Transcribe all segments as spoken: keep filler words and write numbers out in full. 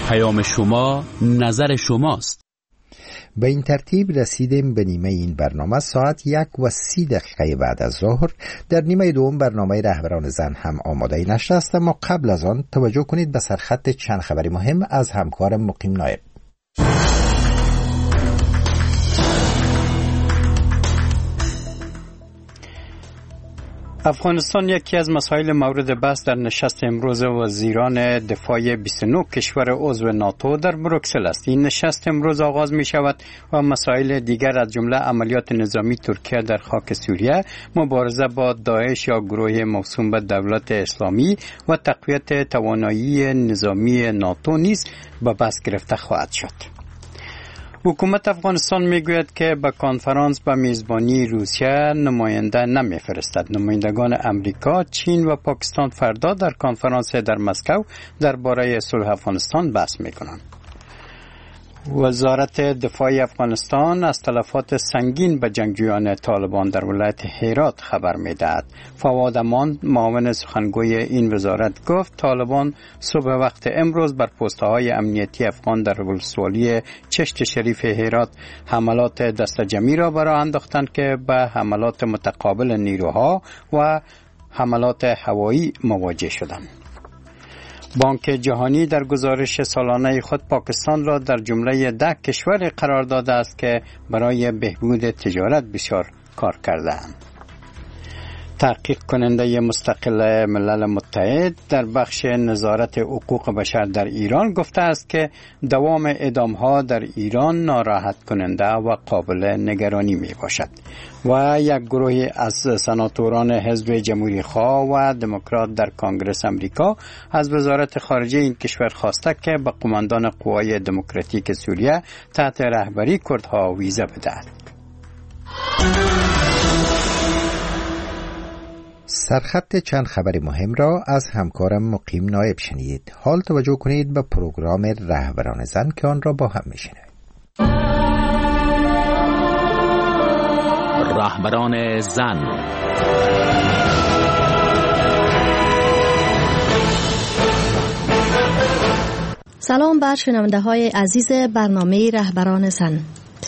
پیام شما نظر شماست. به این ترتیب رسیدیم به نیمه این برنامه. ساعت یک و سی دقیقه بعد از ظهر در نیمه دوم برنامه رهبران زن هم آماده نشده است، اما قبل از آن توجه کنید به سرخط چند خبری مهم از همکارم مقیم نایب. افغانستان یکی از مسائل مورد بحث در نشست امروز وزیران دفاع بیست و نه کشور عضو ناتو در بروکسل است. این نشست امروز آغاز می شود و مسائل دیگر از جمله عملیات نظامی ترکیه در خاک سوریه، مبارزه با داعش یا گروه موسوم به دولت اسلامی و تقویت توانایی نظامی ناتو نیز به بحث گرفته خواهد شد. حکومت افغانستان میگوید که به کنفرانس به میزبانی روسیه نماینده نمیفرستد. نمایندگان امریکا، چین و پاکستان فردا در کنفرانس در مسکو درباره صلح افغانستان بحث میکنند. وزارت دفاع افغانستان از تلفات سنگین به جنگجویان طالبان در ولایت هرات خبر میدهد. فواد امان، معاون سخنگوی این وزارت، گفت طالبان صبح وقت امروز بر پست‌های امنیتی افغان در ولسوالی چشت شریف هرات حملات دست جمعی را براه انداختند که به حملات متقابل نیروها و حملات هوایی مواجه شدند. بانک جهانی در گزارش سالانه خود پاکستان را در جمله ده کشور قرار داده است که برای بهبود تجارت بسیار کار کرده‌اند. تحقیق کننده مستقل ملل متحد در بخش نظارت حقوق بشر در ایران گفته است که دوام اعدام‌ها در ایران ناراحت کننده و قابل نگرانی می باشد و یک گروه از سناتوران حزب جمهوری خواه و دموکرات در کنگره امریکا از وزارت خارجه این کشور خواسته که به قماندان قوای دموکراتیک سوریه تحت رهبری کردها ویزا بدهد. سرخط چند خبر مهم را از همکارم مقیم نایب شنید. حال توجه کنید به پروگرام رهبران زن که آن را با هم میشنویم. رهبران زن. سلام بر شنونده های عزیز برنامه رهبران زن.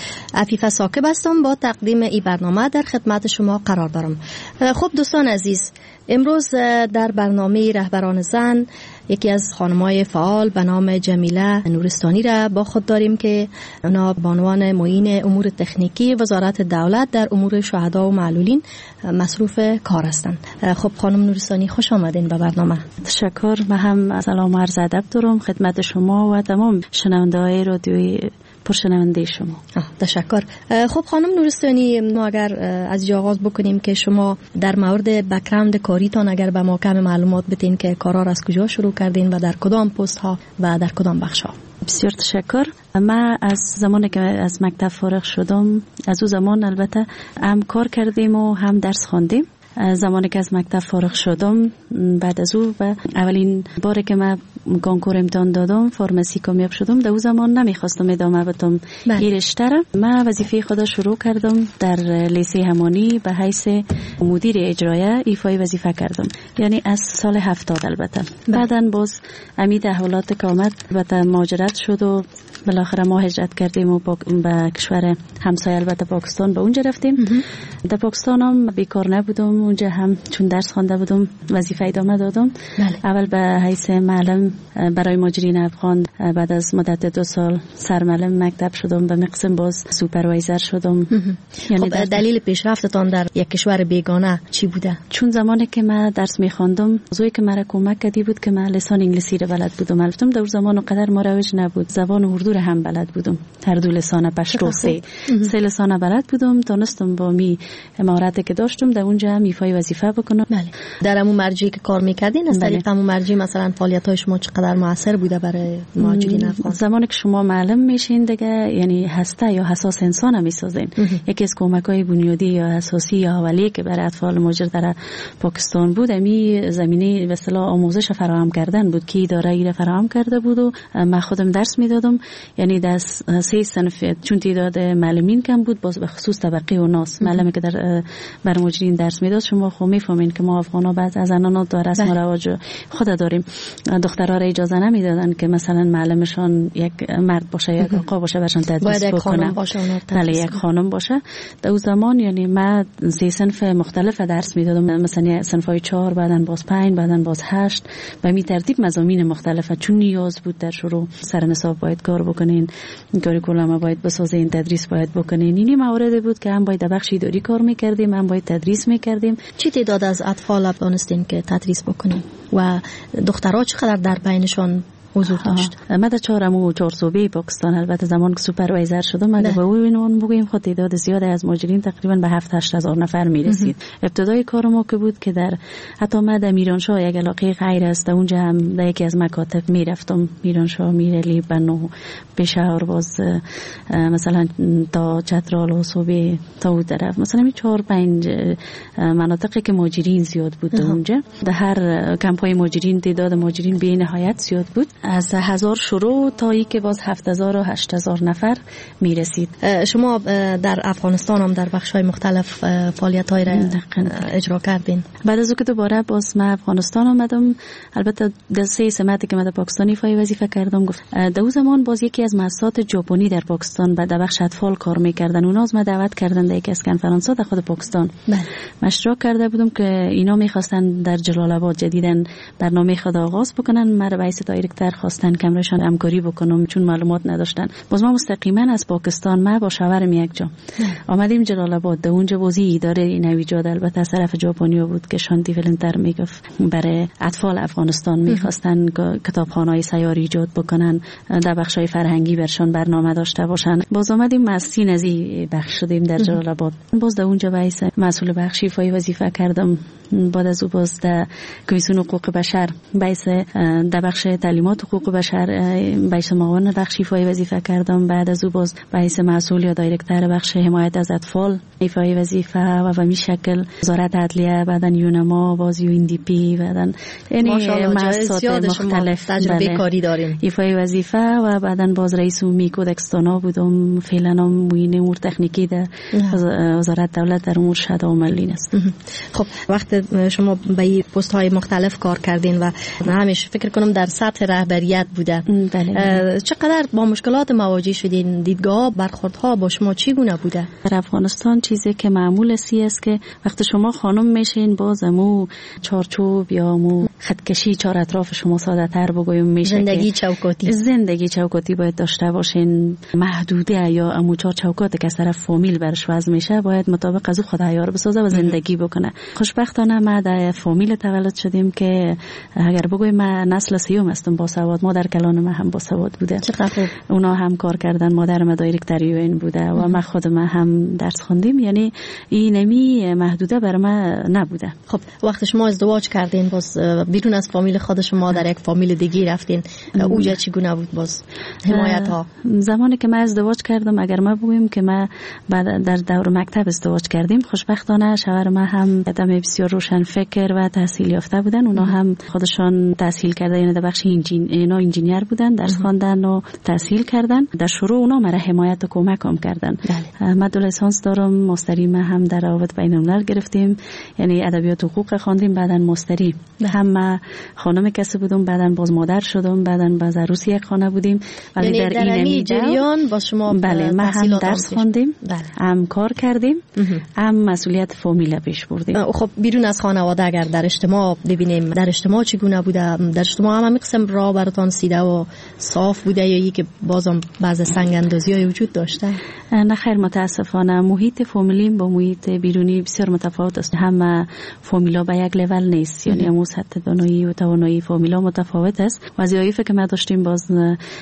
عفیفه ساکب هستم، با تقدیم این برنامه در خدمت شما قرار دارم. خب دوستان عزیز، امروز در برنامه رهبران زن یکی از خانم‌های فعال به نام جمیله نورستانی را با خود داریم که اونا بانوان معین امور تکنیکی وزارت دولت در امور شهدا و معلولین مصروف کار هستند. خب خانم نورستانی خوش آمدین به برنامه. تشکر. من هم سلام و عرض ادب دارم خدمت شما و تمام شنونده‌های رادیوی پرشنونده شما. تشکر. خب خانم نورستانی، ما اگر از جا آغاز بکنیم که شما در مورد بک‌گراند کاریتان اگر به ما کم معلومات بدین که کارا را از کجا شروع کردین و در کدام پست ها و در کدام بخش ها؟ بسیار تشکر. من از زمانی که از مکتب فارغ شدم، از اون زمان البته هم کار کردیم و هم درس خواندیم. زمانی که از مکتب فارغ شدم، بعد از او و اولین باری که من کنکور امتحان دادم فارمسی کامیاب شدم، در اون زمان نمیخواستم ادامه بدم این رشته را. من وظیفه خود شروع کردم در لیسه همانی به حیث مدیر اجرایی ایفای وظیفه کردم، یعنی از سال هفتاد البته. بعداً باز امید احوالات که آمد البته مهاجرت شد و بالاخره ما هجرت کردیم و به کشور همسایه البته پاکستان به اونجا رفتیم. در پاکستان هم بیکار نبودم، اونجا هم چون درس خوانده بودم وظیفه ادامه دادم. بله. اول به حیث معلم برای مهاجرین افغان، بعد از مدت دو سال سرمعلم مکتب شدم، به مقسم باز سوپروایزر شدم. یعنی خب دلیل پیشرفتتان در یک کشور بیگانه چی بوده؟ چون زمانی که من درس می‌خواندم، زوی که مرا کمک کردی بود که من لسان انگلیسی رو بلد بودم. البته در زمان اونقدر مروج نبود. زبان اردو رو هم بلد بودم. هر دو لسان پشتو سه سه لسان بلد بودم. تونستم با می مهارتی که داشتم در اونجا هم ایفای وظیفه بکنم. بله. در همون مرجعی که کار می‌کردین از طریق همون مرجع مثلا فعالیت‌های شما چقدر موثر بوده برای مهاجرین افغان؟ زمانی که شما معلم میشین دیگه، یعنی هسته یا حساس انسان هم میسازین. یکی از کمک‌های بنیادی یا اساسی یا اولیه که برای اطفال مهاجر در پاکستان بود، امی زمینه به اصطلاح آموزش فراهم کردن بود که اداره ای فراهم کرده بود و من خودم درس میدادم. یعنی در سه صنف چون تعداد معلمین کم بود، باز به خصوص طبقه و ناس معلمی که در بر مهاجرین درس میداد. شما خب میفهمین که ما افغانا بعض از آنها در رسم و رواج خود داریم. دختر دخترها را اجازه نمیدادن که مثلا معلمشان یک مرد باشه یک آقا باشه برشان تدریس بکنه. بله یک خانم باشه. در اون زمان یعنی من سه صنف مختلف درس میدادم، مثلا صنفای چهار، بعدن باز پنج، بعدن باز هشت، و می ترتیب مضامین مختلفه. چون نیاز بود در شروع سر نصاب باید کار بکنین، کاریکولم باید بسازین، تدریس باید بکنین. اینی موارد بود که هم باید در بخش اداری کار میکردیم، هم باید تدریس میکردیم. چی تعداد از اطفال دانستین که تدریس بکنین و دخترها چقدر در بینشان حضور داشت؟ من در چهارم و چهار صوبه پاکستان، البته زمان که سوپروایزر شدم اگه به اون بگیم خود تعداد زیاد از ماجرین تقریبا به هفت هشت هزار نفر میرسید. ابتدای کار ما که بود که در حتی من در میرانشاه یک علاقه غیر است، اونجا هم در یکی از مکاتب میرفتم، میرانشاه، میرعلی، بنو، پشاور، باز مثلا تا چترال و صوبه تا اون طرف، مثلا می چهار پنج مناطقی که ماجرین زیاد بود اونجا. در هر کمپای ماجرین تعداد ماجرین بی نهایت زیاد بود، از هزار شروع تا ای که باز هفت هزار و هشت هزار نفر میرسید. شما در افغانستان هم در بخش‌های مختلف فعالیت‌های را اجرا کردین. بعد از اون که دوباره باز من افغانستان آمدم، البته در سه سمتی که من در پاکستان ایفای وظیفه کردم، گفت در اون زمان باز یکی از مؤسسات ژاپنی در پاکستان بعد در بخش اطفال کار می‌کردن. اونا از ما دعوت کردن در یکی از کنفرانس‌ها در خود پاکستان. بله. مشروع کرده بودم که اینا می‌خواستن در جلال آباد جدیداً برنامه خود آغاز بکنن. من به حیث دایرکتور خواستن که امرشان همکاری بکنم چون معلومات نداشتن. باز ما مستقیما از پاکستان ما با شوهرم یک جا آمدیم جلال آباد. در اونجا بازی اداره نویجاد البته از طرف ژاپنی بود که شانتی فلنتر میگفت برای اطفال افغانستان میخواستن کتابخانه‌های سیاری ایجاد بکنن، در بخش‌های فرهنگی برشان برنامه داشته باشن. باز آمدیم مسئول از این بخش شدیم در جلال آباد. باز در اونجا وایس مسئول بخش ایفای وظیفه کردم. بعد از اون باز در کمیسیون حقوق بشر وایس در بخش تعلیمات حقوق بشر بخش معاون بخش ایفای وظیفه کردم. بعد از اون باز وایس مسئول یا دایرکتور بخش حمایت از اطفال ایفای وظیفه و به این شکل وزارت عدلیه، بعدن یونما، باز یو ان دی پی، بعدن یعنی مؤسسات مختلف تجربه کاری داریم ایفای وظیفه. و بعدن باز رئیس عمومی کودکستانا بودم، فعلا هم موین امور تکنیکی در وزارت دولت در امور شهادت عملی است. خب وقت شما به این پست های مختلف کار کردین و همیشه فکر کنم در سطح رهبریت بوده. بله. چقدر با مشکلات مواجه شدین؟ دیدگاه برخوردها با شما چگونه بوده؟ در افغانستان چیزی که معمول سی است که وقتی شما خانم میشین باز مو چارچوب یا مو خطکشی چهار اطراف شما ساده تر بگویم میشه. زندگی چوکاتی زندگی چوکاتی باید داشته باشین. محدوده یا امو چهار چوکاتی که از طرف فامیل برش وضع میشه باید مطابق از او خود عیار بسازه و زندگی بکنه. خوشبختانه ما در فامیل تولد شدیم که اگر بگویم ما نسل سیوم هستم با سواد. مادر کلان ما هم با سواد بوده. چقدر اونا هم کار کردن. مادر ما دایرکتور یو ان بوده و ما خود ما هم درس خوندیم. یعنی این نمی محدوده بر ما نبوده. خب وقتی شما ازدواج کردین باز بیرون از فامیل خود شما در یک فامیل دیگه رفتین، اونجا چگونه بود باز حمایت ها؟ زمانی که من ازدواج کردم اگر ما بگویم که ما بعد در دور مکتب ازدواج کردیم، خوشبختانه شوهر ما هم آدم بسیار روشن فکر و تحصیل یافته بودن. اونا هم خودشان تحصیل کردن، یعنی در بخش انجینیر انجینیر بودن، درس خواندن و تحصیل کردن. در شروع اونا مرا حمایت و کمک هم کردن. من دو لیسانس دارم، ماستری ما هم در روابط بین الملل گرفتیم، یعنی ادبیات حقوق خواندیم. بعداً ماستری هم خانم کسی بودم، بعداً باز مادر شدم، بعداً باز عروس یک خانه بودیم. ولی یعنی در این جریان با شما بله ما هم درس خواندیم، هم کار کردیم، هم مسئولیت فامیل پیش بردیم. خب بیرون از خانواده اگر در اجتماع ببینیم، در اجتماع چگونه بوده؟ در اجتماع هم همین قسم راه براتان سیده و صاف بوده یا ای که بازم بعض سنگ اندازی‌های وجود داشته؟ نه خیر، متاسفانه محیط فامیلی با محیط بیرونی بسیار متفاوت است. هم فامیلا به یک لول نیست، یعنی همون سطح دانایی و توانایی فامیلا متفاوت است. وظایفی که ما داشتیم باز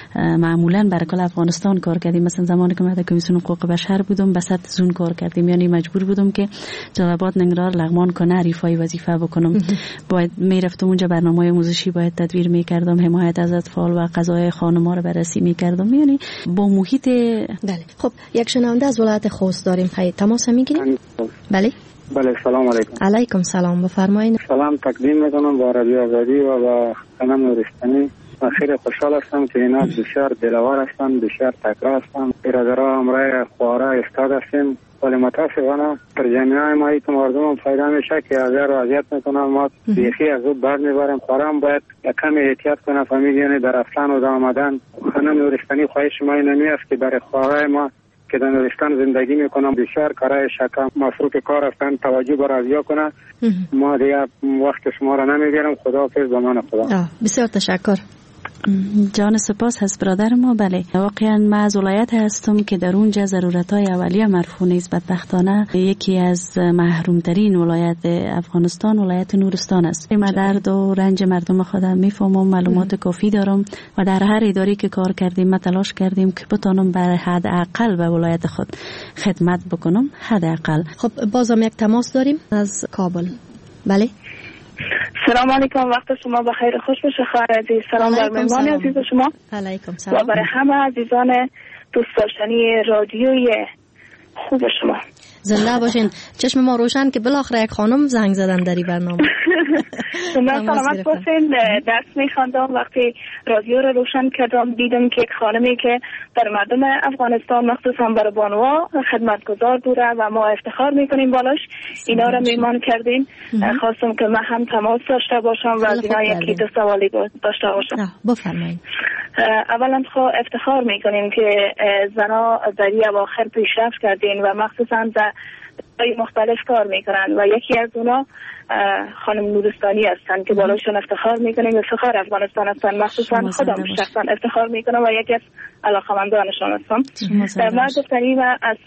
معمولا برای کل افغانستان کار کردیم. مثلا زمانی که من در کمیسیون حقوق بشر بودم به سطح زون کار کردیم، یعنی مجبور بودم که جلال آباد، ننگرهار، لغمان، کنر ایفای وظیفه بکنم. باید میرفتم اونجا برنامه‌های آموزشی باید تدویر میکردم، حمایت از اطفال و قضای خانم‌ها رو بررسی میکردم، یعنی با محیط. بله. خب یک شنونده از ولایت خوست داریم. خیلی تماس میگیریم. بله بله سلام علیکم. علیکم سلام، بفرمایید. سلام تقدیم میکنم با رادیو آزادی و با خانم نورستانی. من خیلی خوشحال هستم که اینا بسیار دلوار هستن، بسیار تکرار هستن. برادرها همراه خواره استاد هستیم ولی متاسفانه در جامعه ما این مردم پیدا میشه که از رو اذیت میکنن. ما بیخی از او بر میبریم. خورم باید کمی احتیاط کنه فامیل، یعنی در رفتن و در آمدن. خانم نورستانی خواهش ما این نمی است که برای خواهر ما که در نورستان زندگی میکنم بسیار کارهای شکم مصروف کار هستن، توجه بر ازیا کنه. ما دیگه وقت شما را نمیگیرم. خداحافظ، به من خدا. بسیار تشکر. جان سپاس هست برادر ما. بله واقعا ما از ولایت هستم که در اونجا ضرورت‌های اولیه مرفوع نیست. بدبختانه یکی از محرومترین ولایت افغانستان ولایت نورستان است. ما درد و رنج مردم خودم میفهمم، معلومات کافی دارم و در هر اداری که کار کردیم ما تلاش کردیم که بتونم بر حداقل به ولایت خود خدمت بکنم. حداقل. خب بازم یک تماس داریم از کابل. بله. سلام علیکم، وقت شما بخیر، خوش باشه خواهر عزیز. سلام بر مهمان عزیز شما. علیکم سلام. و برای همه عزیزان دوست داشتنی رادیوی خوب شما. زنده باشین. چشم ما روشن که بالاخره یک خانم زنگ زدن در این برنامه. شما سلامت باشین. درس میخواندم، وقتی رادیو رو روشن کردم دیدم که یک خانمی که در مردم افغانستان مخصوصا برای بانوها خدمتگزار بوده و ما افتخار میکنیم بالاش. اینا رو میمان کردیم. خواستم که من هم تماس داشته باشم و از اینا یکی دو سوالی داشته باشم. بفرمایید. اولا خب افتخار میکنیم که زنا در این اواخر پیشرفت کردین و مخصوصا در مختلف کار میکنن و یکی از اونا خانم نورستانی هستن که بالاشون افتخار میکنیم. افتخار افغانستان هستن، مخصوصا خودم شخصا افتخار میکنم و یکی از علاقمندانشون هستم. من گفتنی و از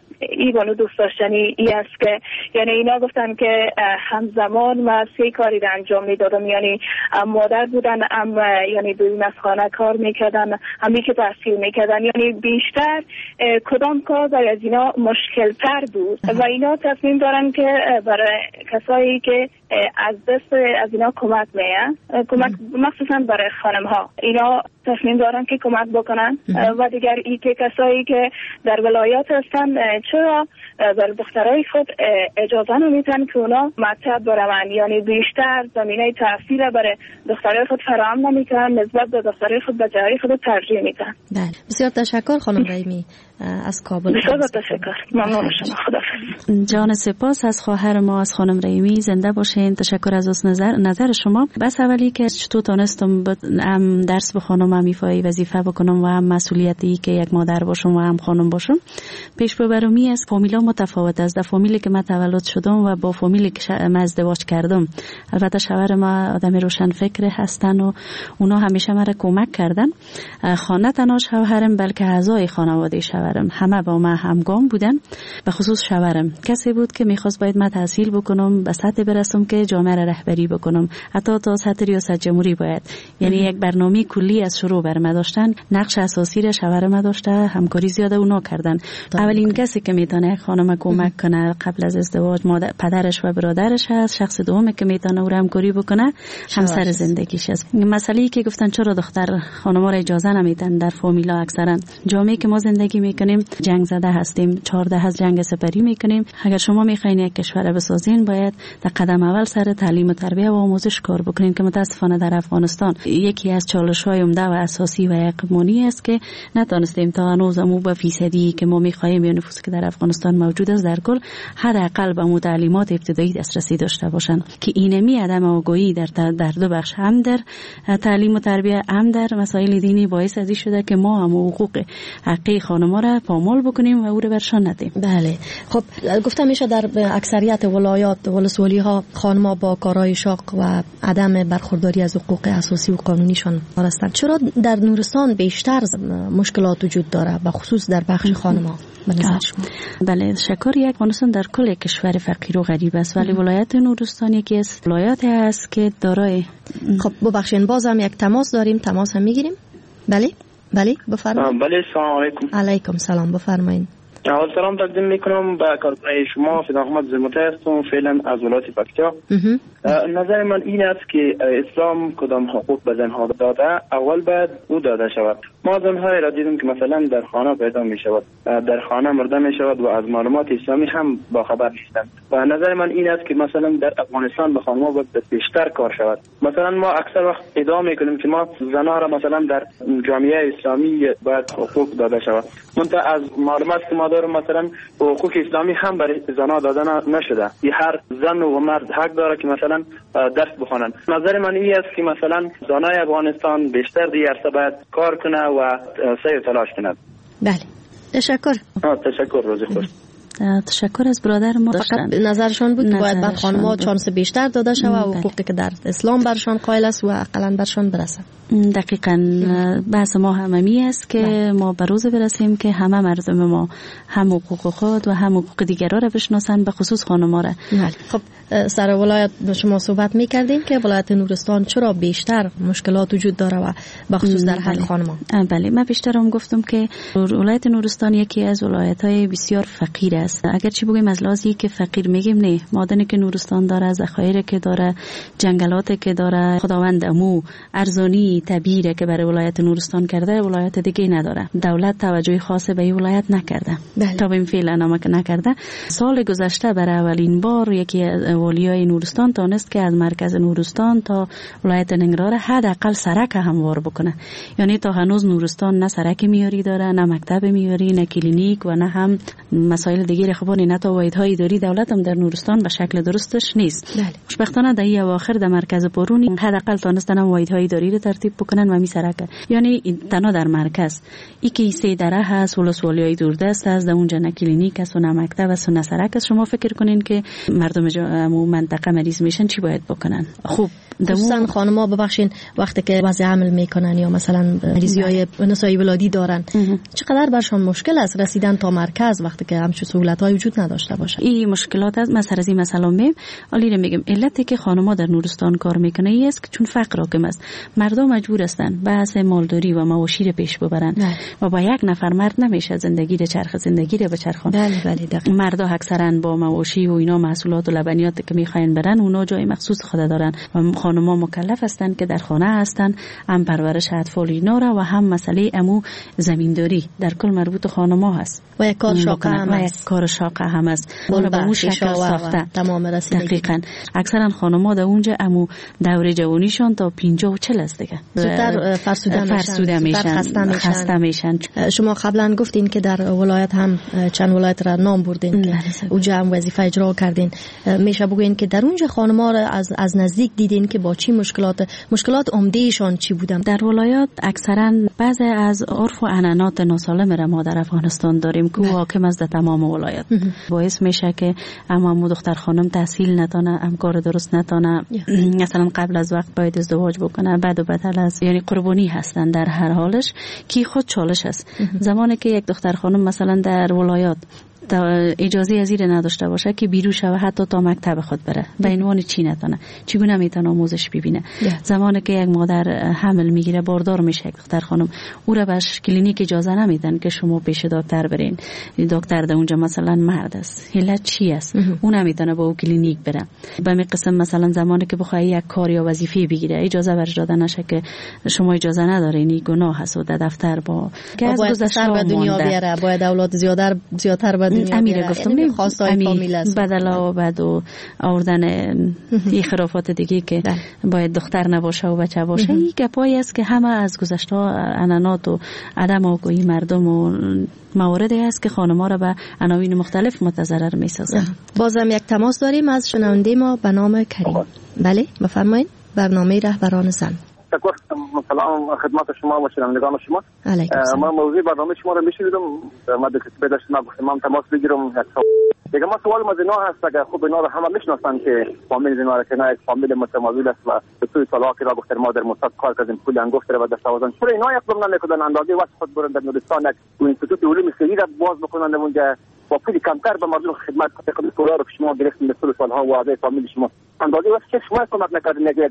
ای بانو دوست داشتنی ای است که یعنی اینا گفتن که همزمان ما سه کاری را انجام میدادم، یعنی مادر بودن، هم یعنی بیرون از خانه کار میکردن، همی که تحصیل میکردن. یعنی بیشتر کدام کار برای از اینا مشکل تر بود و اینا تصمیم دارن که برای کسایی که از دست از اینا کمک میه کمک مخصوصا برای خانم ها اینا تصمیم دارن که کمک بکنن و دیگر ای که کسایی که در ولایات هستن چرا برای دخترای خود اجازه نمیتن که اونا مکتب برون، یعنی بیشتر زمینه تحصیل برای دخترای خود فراهم نمیکنن، نسبت به دخترای خود به جای خود ترجیح میدن. بله بسیار تشکر خانم رحیمی از کابل. بسیار تشکر، ممنون شما. خداحافظ. جان سپاس از خواهر ما از خانم رحیمی. زنده باشین. تشکر از از نظر نظر شما. بس اولی که چطور تونستم هم درس بخونم، هم ایفای وظیفه بکنم و هم مسئولیتی که یک مادر باشم و هم خانم باشم. پیش ببرمی از فامیلا متفاوت است. در فامیلی که من تولد شدم و با فامیلی که من ازدواج کردم، البته شوهر ما آدم روشن فکر هستن و اونا همیشه مرا کمک کردن. خانه تنها شوهرم بلکه اعضای خانواده شوهرم همه با من همگام بودن. به خصوص شوهرم کسی بود که میخواست باید من تحصیل بکنم، به سطح برسم که جامعه را رهبری بکنم، حتی تا سطح ریاست جمهوری باید. یعنی یک برنامه کلی از شروع بر ما داشتن. نقش اساسی را شوهرم داشته، همکاری زیاده اونا کردن. اولین کسی که میتونه خانم کمک کنه قبل از ازدواج مادر پدرش و برادرش هست. شخص دومی که میتونه او را همکاری بکنه همسر زندگیش است. مسئله‌ای که گفتن چرا دختر خانم‌ها را اجازه نمیدن در فامیلا، اکثرا جامعه که ما زندگی میکنیم جنگ زده هستیم، چهارده از جنگ سپری میکنیم. اگر شما میخواین یک کشور بسازین باید در قدم اول سر تعلیم و تربیت و آموزش کار بکنین که متاسفانه در افغانستان یکی از چالش‌های عمده و اساسی و یقینی است که نتونستیم تا هنوز مو به فیصدی که ما میخوایم یا نفوذی که در افغانستان موجود است در کل حداقل به متعلیمات ابتدایی دسترسی داشته باشند که اینمی عدم آگاهی در در دو بخش، هم در تعلیم و تربیت هم در مسائل دینی، باعث ازی شده که ما هم حقوق حقی خانم‌ها را پامال بکنیم و او را برشان ندیم. بله خب گفتم میشه در اکثریت ولایات ولسوالی ها خانم‌ها با کارهای شاق و عدم برخورداری از حقوق اساسی و قانونیشان هستند. چرا در نورستان بیشتر مشکلات وجود داره و خصوص در بخش خانم‌ها؟ بله شکر یک افغانستان در کل کشور فقیر و غریب است، ولی ولایت نورستان یکی از ولایات است که دارای. خب ببخشید بازم یک تماس داریم، تماس هم میگیریم. بله بله بفرمایید. بله سلام علیکم. علیکم سلام، بفرمایید. اول سلام تقدیم میکنم به کارگاه شما. فیض احمد زموته هستم، فعلا از ولایت پکتیا. نظر من این است که اسلام کدام حقوق به زنها داده، اول باید او داده شود. ما زنهای را دیدیم که مثلا در خانه پیدا می شود، در خانه مرده می شود و از معلومات اسلامی هم باخبر نیستند. و نظر من این است که مثلا در افغانستان به خانم‌ها باید بیشتر کار شود. مثلا ما اکثر وقت ادعا میکنیم که ما زنها را مثلا در جامعه اسلامی باید حقوق داده شود، منتها از معلومات که ما داریم مثلا حقوق اسلامی هم برای زنها داده نشده. هر زن و مرد حق داره که مثلا درس بخوانند. نظر من این است که مثلا زنای افغانستان بیشتر در عرصه باید کار کنه و سعی تلاش کنند. بله، تشکر. تشکر، روز خوش. تشکر از برادر ما. فقط نظرشان بود که باید بر خانم‌ها چانس بیشتر داده شود و حقوقی که در اسلام برشان قائل است و اقلاً برشان برسه. دقیقاً بحث ما هممی است که نه. ما به روز برسیم که همه مردم ما هم حقوق خود و هم حقوق دیگران را بشناسند، به خصوص خانم‌ها را. خب سر ولایت شما صحبت می‌کردیم که ولایت نورستان چرا بیشتر مشکلات وجود داره و به خصوص در حق خانم‌ها. بله، من بیشتر هم گفتم که ولایت نورستان یکی از ولایت‌های بسیار فقیر است. اگر چی بگیم از لحاظی که فقیر میگیم نه، معدنی که نورستان داره، ذخایر که داره، جنگلاتی که داره، خداوند امو ارزانی طبیعی که برای ولایت نورستان کرده ولایت دیگه نداره. دولت توجه خاص به این ولایت نکرده. بله. تا به این فعلا نمک نکرده. سال گذشته برای اولین بار یکی از والیای نورستان تونست که از مرکز نورستان تا ولایت ننگرهار حداقل سرک هموار بکنه. یعنی تا هنوز نورستان نه سرک میاری داره، نه مکتب میاری، نه کلینیک و نه هم مسائل دیگه خبانی، نه تا واحدهای اداری دولت هم در نورستان به شکل درستش نیست. بله. خوشبختانه در این اواخر در مرکز پرونی حداقل تونستن واحدهای اداری رو ترتیب بکنن و می سرک. یعنی تنها در مرکز ای که سه دره هست، ولسوالیای دوردست هست، در اونجا نه کلینیک است و نه مکتب است و نه سرک است. شما فکر کنین که مردم منطقه مریض میشن چی باید بکنن؟ خوب خصوصا خانم‌ها ببخشین وقتی که وضع حمل میکنن یا مثلا مریضی‌های نسایی ولادی دارن چقدر برشان مشکل است رسیدن تا مرکز وقتی که همچین سهولت‌های وجود نداشته باشه. این مشکلات از مثلا از این مثلا میم علی میگم علتی که خانم‌ها در نورستان کار میکنه ای است که چون فقر حاکم است. مردم مجبور هستند بحث مالداری و مواشی رو پیش ببرن بله. و با یک نفر مرد نمیشه زندگی رو چرخ زندگی رو بچرخون. بله بله دقیقاً. مردا اکثرا با مواشی و اینا محصولات و لبنیات که میخواین برن اونا جای مخصوص خود دارن و خانم‌ها مکلف هستند که در خانه هستند، هم پرورش اطفال اینا را و هم مسئله امو زمینداری در کل مربوط خانم‌ها هست و یک کار شاقه هم است. کار شاقه هم است. اون به اون شکل ساخته. تمام رسیدگی. دقیقاً. اکثرا خانم‌ها در اونجا امو دوره جوانیشون تا پنجاه و چهل است دیگه. زودتر فرسوده میشن. فرسوده میشن. خسته میشن. شما قبلا گفتین که در ولایت هم چند ولایت را نام بردین که اونجا هم وظیفه اجرا کردین. میشه بگین که در اونجا خانم‌ها را از از نزدیک دیدین که با چی مشکلات مشکلات عمدهشان چی بودن؟ در ولایات اکثرا بعضی از عرف و عنعنات ناسالم را ما در افغانستان داریم که حاکم است در تمام ولایات. باعث میشه که اما مو دختر خانم تحصیل نتونه، ام کار درست نتونه، مثلا قبل از وقت باید ازدواج بکنه، بعد و بدل از یعنی قربانی هستن در هر حالش که خود چالش است. زمانی که یک دختر خانم مثلا در ولایات اجازه از این نداشته باشه که بیرون شوه حتی تا مکتب خود بره به عنوان چی نتونه چگونه میتونه آموزش ببینه. زمانی که یک مادر حمل میگیره باردار میشه یک دختر خانم او را بهش کلینیک اجازه نمیدن که شما پیش دکتر برین. دکتر در اونجا مثلا مرد است، علت چی است؟ اون نمیتونه با او کلینیک بره. به می قسم مثلا زمانی که بخواد یک کار یا وظیفه بگیره اجازه برش داده نشه که شما اجازه ندارین، این گناه است و در دفتر با که از گذشته به دنیا بیاره باید اولاد زیادتر زیادتر امیره گفتم یعنی خواستای فامیل است بدلا و بعد و آوردن این خرافات دیگه که باید دختر نباشه و بچه باشه. این گپایی است که همه از گذشته عنعنات و عدم آگاهی مردم و مواردی است که خانم‌ها را به عناوین مختلف متضرر می‌سازند. بازم یک تماس داریم از شنونده ما به نام کریم. بله بفرمایید. برنامه رهبران زن. تشکر. سلام خدمت شما و شنوندگان شما. ما موضوع برنامه شما رو میشنیدم، ما در کتابی داشتم گفتم تماس بگیرم. دیگه ما سوال ما زنا هست که خوب اینا رو همه میشناسن که فامیل زنا رو که نه یک فامیل متمایل است و به توی طلاق را گفتن ما در مصد کار کردیم پول انگفت رو به دست آوردن. چرا اینا اقدام نمیکنن اندازه واسه خود برن در نورستان یک اینستیتوت علوم خیریه را باز بکنن اونجا با پول کمتر به مردم خدمت کنن. پولا رو که شما گرفتین به طول سالها و اعضای فامیل شما اندازه واسه چه شما کمک نکردین؟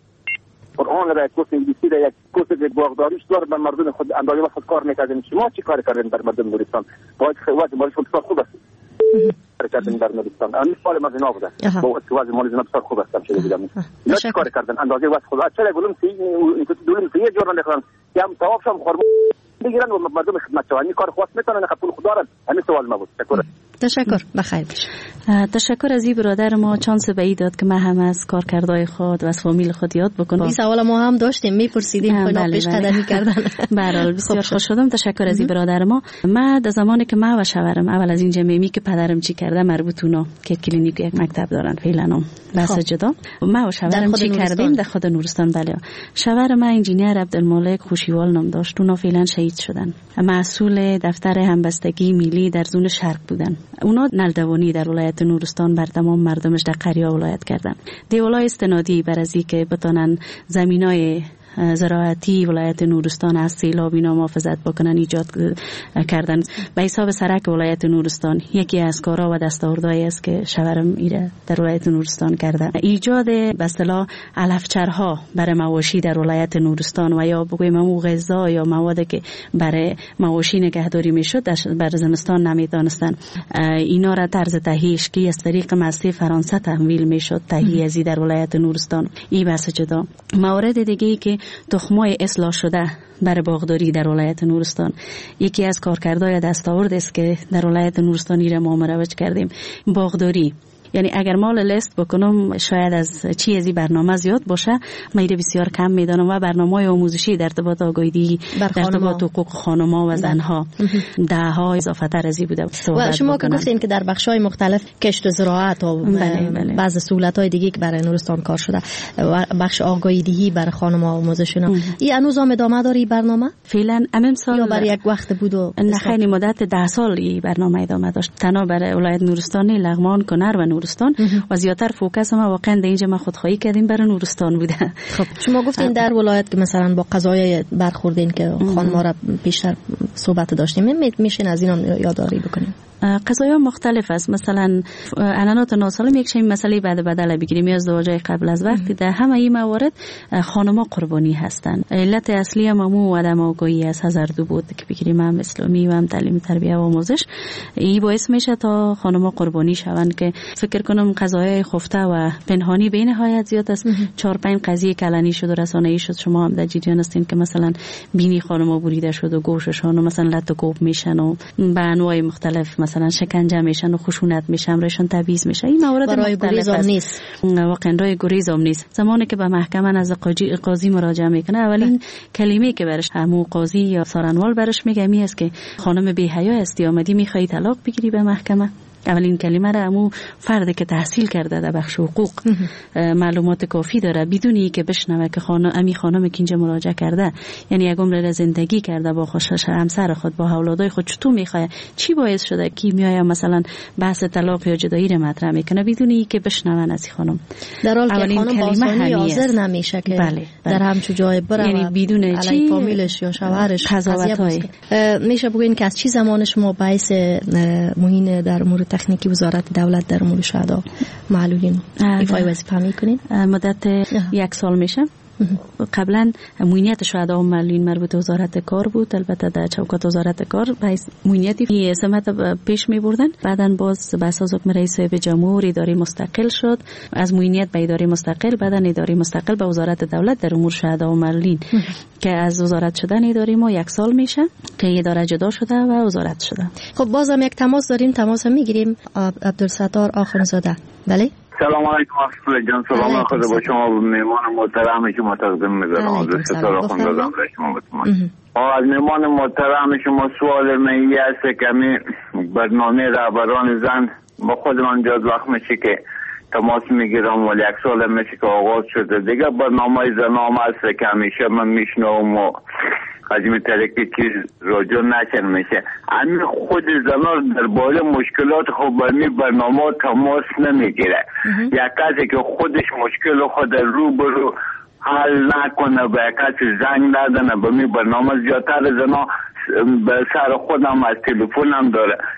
قرآن را یک کورس انگلیسی را یک کورس باغداریش دار به مردم خود اندازه واسه کار میکردین. شما چی کار کردین بر مردم نورستان؟ باید خواهد باید خود خوب است. کردن در نورستان. این سوال من اینا بوده. با وضع مالی زنا بسیار خوب هستم شده بودم. اینا چیکار کردن؟ اندازه واسه خود چرا گلم سی این تو دولم سی جور نخوان. یا توافق شم خورم بگیرن و مردم خدمت شوانی کار خواست میتونن خپل خود دارن. همین سوال ما بود. تشکر. تشکر. بخیر باش. تشکر از این برادر ما چانس به ای داد که ما هم از کارکردهای خود و از فامیل خود یاد بکنم. این سوال ما هم داشتیم میپرسیدیم که پیش قدمی کردن. برحال بسیار خوش شدم. تشکر از این برادر ما. ما در زمانی که ما و شوهرم اول از این جمعی که پدرم چی کرده مربوط اونا که کلینیک یک مکتب دارن فعلا بس جدا ما و شوهرم چی کردیم در خود نورستان. بله شوهر ما انجینیر عبدالمالک خوشیوال نام داشت. اونا فعلا شهید شدن. مسئول دفتر همبستگی ملی در زون شرق بودن. اونا نلدوانی در ولایت نورستان بر تمام مردمش در قریه ولایت کردن. دیولای استنادی بر از که بتونن زمینای زراعتی ولایت نورستان از سیلاب اینا محافظت بکنن ایجاد کردن. به حساب سرک ولایت نورستان یکی از کارا و دستاوردهایی است که شوهرم ایره در ولایت نورستان کرده. ایجاد به اصطلاح علفچرها برای مواشی در ولایت نورستان و یا بگویم مو غذا یا موادی که برای مواشی نگهداری میشد در زمستان نمیدانستن اینا را طرز تهیهش که از طریق مصرف فرانسه تحویل میشد تهیه ازی در ولایت نورستان. این بحث جدا. مورد دیگه ای که تخمای اصلاح شده برای باغداری در ولایت نورستان یکی از کارکردهای دستاورد است که در ولایت نورستانی را ما مروج کردیم. باغداری یعنی اگر مال لیست بکنم شاید از چی ازی برنامه زیاد باشه من ایره بسیار کم میدانم و برنامه آموزشی در ارتباط آگاهی در ارتباط حقوق خانم‌ها و زنها ده ها اضافه تر ازی بوده. و شما که گفتین که در بخش‌های مختلف کشت و زراعت و بله بله. بعض سهولت‌های دیگه که برای نورستان کار شده و بخش آگاهی برای خانم‌ها آموزشینا این هنوز هم ادامه داره این برنامه؟ فعلا امام سال یا برای یک وقت بود و نه خیلی مدت ده سال این برنامه ادامه داشت. تنها برای ولایت نورستانی لغمان کنر و نورستان و زیاتر فوکس ما واقعا در اینجا ما خودخواهی کردیم برای نورستان بوده. خب شما گفتین در ولایت که مثلا با قضایای برخوردین که خانم‌ها را بیشتر صحبت داشتیم میشین از اینا یادآوری بکنیم؟ قضایا مختلف است. مثلا اعلانات ناسالم یک چنین مسئله بعد بدل بگیریم یا ازدواجای قبل از وقت در همه این موارد خانم‌ها قربانی هستند. علت اصلی هم مو عدم آگاهی از هزاردو بود که بگیریم هم اسلامی و هم تعلیم تربیت و آموزش این باعث میشه تا خانم‌ها قربانی شوند که فکر کنم قضایای خفته و پنهانی به نهایت زیاد است. چهار پنج قضیه کلانی شد و رسانه‌ای شد. شما هم در جریان هستین که مثلا بینی خانم‌ها بریده شد و گوششون مثلا لط و کوب میشن و به انواع مختلف مثلا شکنجه میشن و خشونت میشن رایشون تبعیض میشه. این موارد مختلف است نیست. واقعا رای گریز هم نیست. زمانی که به محکمه از قاضی قاضی مراجعه میکنه اولین کلمه که برش همو قاضی یا سارنوال برش میگه می است که خانم بی حیا هستی آمدی میخوای طلاق بگیری به محکمه. اولین کلمه را همو فردی که تحصیل کرده در بخش حقوق معلومات کافی داره بدونی که بشنوه که خانم امی خانم که اینجا مراجعه کرده یعنی یک عمر زندگی کرده با خوشش همسر خود با اولادای خود چطور میخواد چی باعث شده که میایم مثلا بحث طلاق یا جدایی را مطرح میکنه بدونی که بشنوه از خانم در حالی که خانم آسانی حاضر نمیشه که بله. در همچون جای بره یعنی بدون چی فامیلش یا شوهرش قضاوت‌های میشه بگین که از چی زمان شما باعث مهین در امور تکنیکی وزارت دولت در امور شهدا معلولین ایفای وظیفه میکنین؟ مدت یک سال میشه. قبلا موینیت شهدا و معلولین مربوط به وزارت کار بود. البته در چوکات وزارت کار باعث موینیتی سمت پیش می بردن. بعدن باز به اساس حکم رئیس به جمهور اداره مستقل شد. از موینیت به اداره مستقل بعدن اداره مستقل به وزارت دولت در امور شهدا و معلولین که از وزارت شدن اداره ما یک سال میشه که اداره جدا شده و وزارت شده. خب بازم یک تماس داریم. تماس میگیریم. عبدالستار آخونزاده. بله سلام علیکم اصفر جان. سلام خدا با شما و میمان محترم شما تقدیم می‌کنم. عبدالستار آخونزاده شما بتونید. از میمان محترم شما سوال من است که می برنامه رهبران زن با خود من جز وقت میشه که تماس میگیرم ولی یک سال میشه که آغاز شده دیگه برنامه زنام است که همیشه من میشنوم و از این طریق چیز راجع نشن میشه. همین خود زنان در باره مشکلات خود برمی برنامه تماس نمیگیره. یک کسی که خودش مشکل خود رو برو حل نکنه به کسی زنگ ندنه به می برنامه زیادتر زنا به سر خودم از تلفنم داره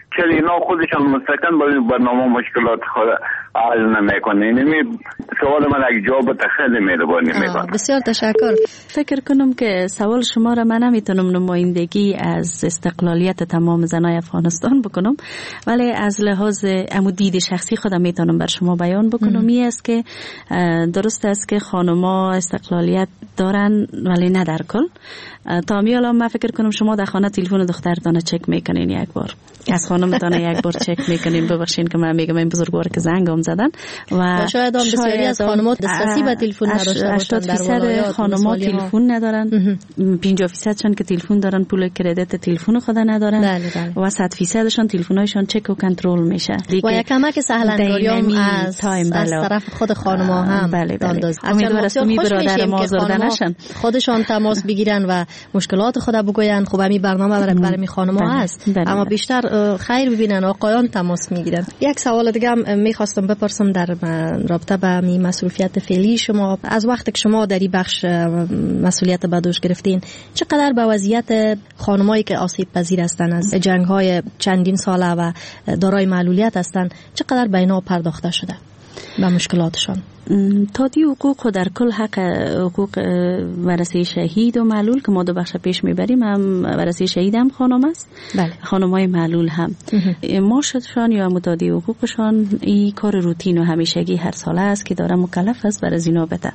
چرا اینا خودشان مستقل با این برنامه مشکلات خود حل نمیکنه؟ اینمی سوال من اگه جواب خیلی مهربانی میکنم. بسیار تشکر. فکر کنم که سوال شما را من نمیتونم نمایندگی از استقلالیت تمام زنای افغانستان بکنم، ولی از لحاظ عمو دید شخصی خودم میتونم بر شما بیان بکنم. این است که درست است که خانم‌ها استقلالیت دارن ولی نه در کل. تا میالا من فکر کنم شما در خانه تلفن دخترتان چک میکنین یک بار، از خانمتان یک بار چک میکنین. ببخشید که من میگم این بزرگوار که زنگم زدن و شاید هم بسیاری از خانم‌ها دسترسی به تلفن نداشته باشند. هشتاد درصد خانم‌ها تلفن ندارن، پنجاه درصدشون که تلفن دارن پول کردیت تلفن خود ندارن. بله بله. و صد درصدشون تلفن‌هایشون چک و کنترل میشه. و یک کمک سهل‌انگاری هم از از طرف خود خانم‌ها هم. بله بله. امیدوارم است می برادر ما آزرده نشن، خودشان تماس بگیرن و مشکلات خود بگوین. خب همین برنامه برای برای خانم‌ها هست، اما بیشتر خیر ببینن آقایان تماس میگیرن. یک سوال دیگه هم میخواستم بپرسم در رابطه با می مسئولیت فعلی شما. از وقتی که شما در این بخش مسئولیت به دوش گرفتین، چقدر به وضعیت خانمایی که آسیب پذیر هستند از جنگ‌های چندین ساله و دارای معلولیت هستند، چقدر به اینا پرداخته شده به مشکلاتشان؟ تادی حقوق و در کل حق حقوق ورثه شهید و معلول که ما دو بخش پیش میبریم، هم ورثه شهید هم خانم است، بله. خانمای معلول هم معاششان یا متادی حقوقشان این کار روتین و همیشگی هر ساله است که داره مکلف است برای زینا بده.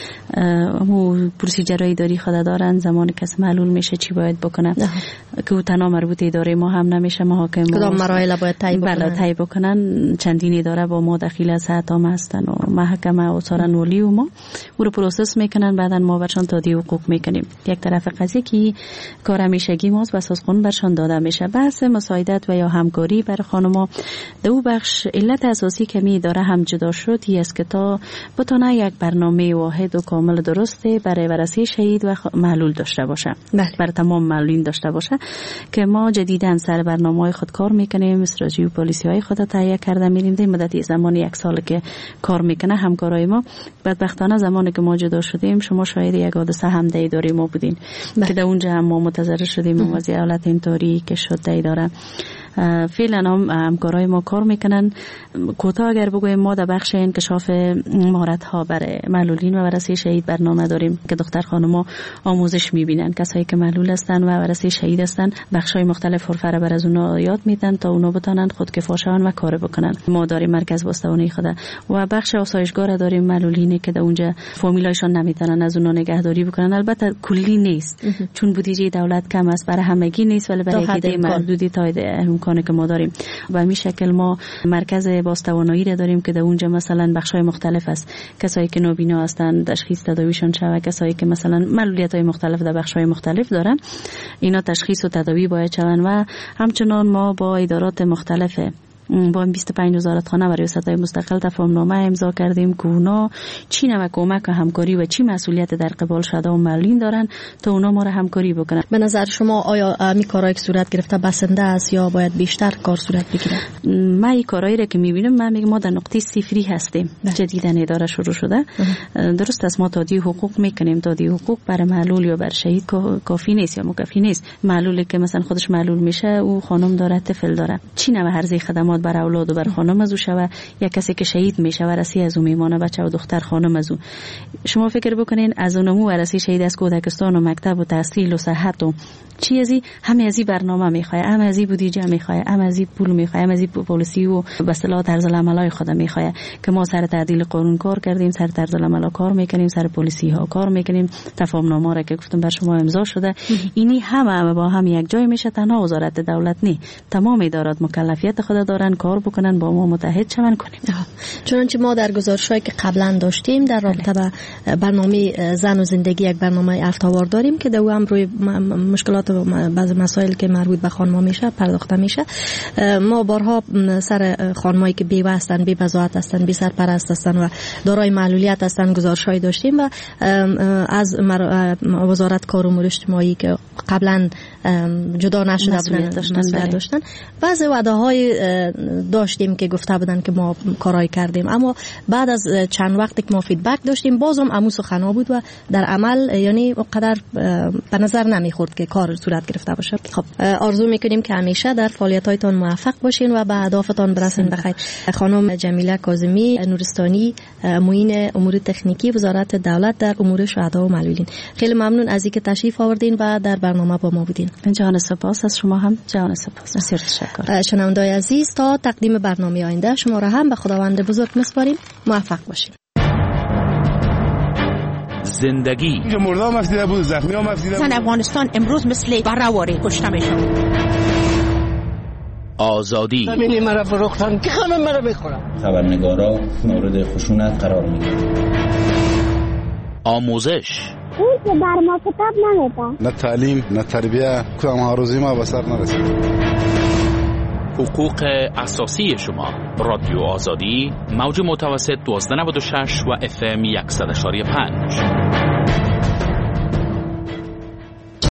همون پروسیجرهای داری خود دارن، زمان کس معلول میشه چی باید بکنه ده. که او تنها مربوط اداره ما هم نمیشه، محاکم کدام مراحل باید طی بکنن. بله طی بکنن. چندین اداره با ما داخل از حتام هستن و محکمه و سارن ولی و ما او رو پروسس میکنن، بعدن ما برشان تادی حقوق میکنیم. یک طرف قضیه که کار همیشگی ماست و اساس قانون برشان داده میشه. بحث مساعدت و یا همکاری برای خانم‌ها دو بخش علت اساسی که می داره هم جدا شد است که تا بتونه یک برنامه واحد و کامل درسته برای ورثه شهید و معلول داشته باشه، بله. برای تمام معلولین داشته باشه که ما جدیداً سر برنامه‌های خود کار میکنیم، استراتژی و پالیسی‌های خود تهیه کرده میریم. در مدت زمانی یک سال که کار میکنه همکارای ما. بدبختانه زمانی که ما جدا شدیم شما شاید یک حادثه هم در اداره ما بودین، بله. که در اونجا هم ما متضرر شدیم و وضعیت حالت اینطوری که شد در اداره. فعلا هم همکارای ما کار میکنن. کوتاه اگر بگویم ما در بخش انکشاف مهارت ها برای معلولین و ورثه شهید برنامه داریم که دختر خانم‌ها آموزش میبینن. کسایی که معلول هستن و ورثه شهید هستن بخشای مختلف حرفه بر از اونها یاد میدن تا اونا بتونن خودکفا شون و کار بکنن. ما داریم مرکز باستوانه خود و بخش آسایشگاه داریم معلولینی که در اونجا فامیلایشون نمیتونن از اونها نگهداری بکنن. البته کلی نیست چون بودجه دولت کم است، برای همگی نیست، ولی برای عده محدودی تا امکانی که ما داریم. و همین شکل ما مرکز باستوانایی را داریم که در اونجا مثلا بخشای مختلف است. کسایی که نابینا هستند تشخیص تداویشون شود، کسایی که مثلا معلولیت‌های مختلف در بخشای مختلف دارن اینا تشخیص و تداوی باید شون. و همچنان ما با ادارات مختلف با بیست و پنج وزارتخانه و ریاست‌های مستقل تفاهم‌نامه امضا کردیم که اونا چی نوع کمک و همکاری و چی مسئولیت در قبال شده و معلولین دارن تا اونا ما را همکاری بکنن. به نظر شما آیا می کارایی که صورت گرفته بسنده است یا باید بیشتر کار صورت بگیره؟ من این کارایی را که می‌بینم من میگم ما در نقطه صفری هستیم. جدیداً اداره شروع شده. درست است ما تادی حقوق میکنیم. تادی حقوق برای معلول یا بر شهید کافی نیست یا مکفی نیست. معلولی که مثلا خودش معلول میشه او خانم داره طفل داره چی نوع هرزه خدمات بر اولاد و بر خانم از او شوه، یا کسی که شهید میشه ورثه از او میمانه بچه و دختر خانم از او. شما فکر بکنین از اونمو ورثه شهید از کودکستان و مکتب و تحصیل و صحت و چی ازی همه ازی برنامه میخواه، همه ازی بودجه میخواه، همه ازی پول میخواه، همه ازی پالیسی و به اصطلاح طرز العملای خود میخواه که ما سر تعدیل قانون کار کردیم، سر طرز العمل کار میکنیم، سر پالیسی ها کار میکنیم، تفاهمنامه را که گفتم بر شما امضا شده. اینی همه با هم یک جای میشه. تنها وزارت دولت نی، تمام ادارات مکلفیت خود دارن کار بکنن با ما متحد شون کنیم. چنانچه ما در گزارشایی که قبلا داشتیم در رابطه با برنامه زن و زندگی یک برنامه افتاوار داریم که دو هم روی مشکلات و بعضی مسائل که مربوط به خانم‌ها میشه پرداخته میشه. ما بارها سر خانمایی که بیوه هستن، بی بضاعت هستن، بی سرپرست هستن و دارای معلولیت هستن گزارشایی داشتیم و از وزارت کار و امور اجتماعی که قبلا جدا نشده بودن داشتن, داشتن. بعضی وعده‌های داشتیم که گفته بودن که ما کارای کردیم، اما بعد از چند وقت که ما فیدبک داشتیم بازم امو سخنا بود و در عمل یعنی اونقدر به نظر نمیخورد که کار صورت گرفته باشه. خب آرزو میکنیم که همیشه در فعالیتاتون موفق باشین و به اهدافتون برسین. بخیر. خانم جمیله کاظمی نورستانی، معین امور تکنیکی وزارت دولت در امور شهدا و معلولین، خیلی ممنون از اینکه تشریف آوردین و در برنامه با ما بودین. جان سپاس از شما هم. جان سپاس. بسیار تشکر. شنوندگان عزیز، تا تقدیم برنامه آینده شما را هم به خداوند بزرگ میسپاریم. موفق باشین. زندگی مردم مفیده بود، زخمی ها مفیده بود. زن افغانستان امروز مثل برهواری کشته میشن. آزادی همینی مرا فروختن که همه مرا میخورن. خبرنگارا مورد خشونت قرار میگیرن. آموزش اون که بر ما کتاب نمیده. نه تعلیم نه تربیه، کدام ها روزی ما به سر نرسید. حقوق اساسی شما. رادیو آزادی، موج متوسط دوازده نود و شش و اف ام صد و شش و پنج.